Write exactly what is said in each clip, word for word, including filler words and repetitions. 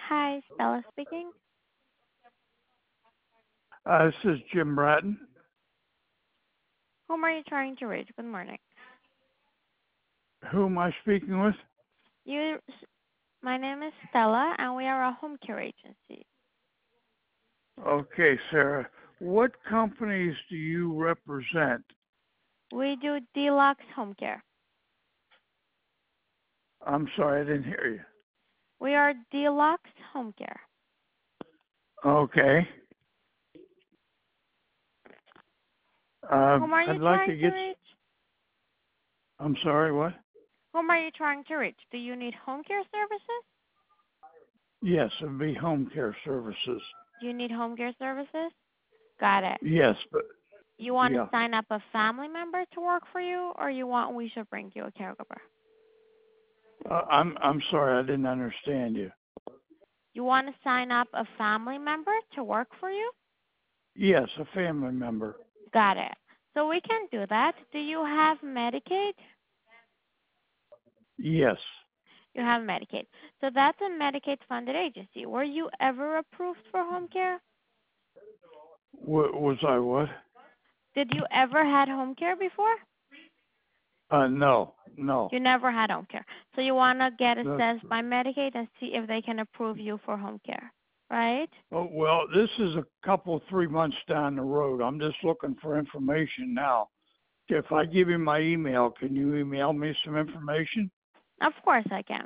Hi, Stella speaking. Uh, this is Jim Bratton. Whom are you trying to reach? Good morning. Who am I speaking with? You, my name is Stella, and we are a home care agency. Okay, Sarah. What companies do you represent? We do deluxe home care. I'm sorry, I didn't hear you. We are deluxe home care. Okay. Uh, Whom are you I'd like trying to to get. reach? I'm sorry, what? Whom are you trying to reach? Do you need home care services? Yes, it'd be home care services. Do you need home care services? Got it. Yes, but You want to yeah. sign up a family member to work for you, or you want we should bring you a caregiver? Uh, I'm I'm sorry, I didn't understand you. You want to sign up a family member to work for you? Yes, a family member. Got it. So we can do that. Do you have Medicaid? Yes. You have Medicaid. So that's a Medicaid-funded agency. Were you ever approved for home care? W- was I what? Did you ever had home care before? Uh, no, no. You never had home care. So you want to get That's, assessed by Medicaid and see if they can approve you for home care, right? oh, well, this is a couple, three months down the road. I'm just looking for information now. If I give you my email, can you email me some information? Of course I can.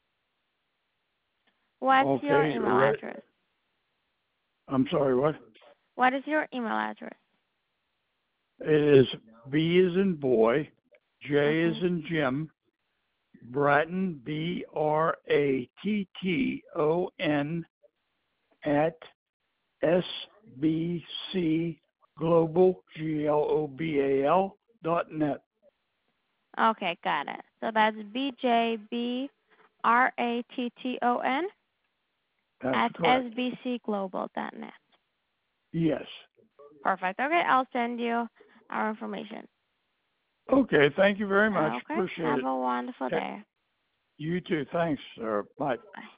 What's your Okay. email Re- address? I'm sorry, what? What is your email address? It is B as in boy, J as Okay. in Jim, Bratton, B R A T T O N, at S B C Global, G L O B A L, dot net. Okay, got it. So that's B J B R A T T O N That's at correct. S B C global dot net. Yes. Perfect. Okay, I'll send you our information. Okay, thank you very much. Okay, Appreciate have it. a wonderful Ta- day. You too. Thanks, sir. Bye. Bye.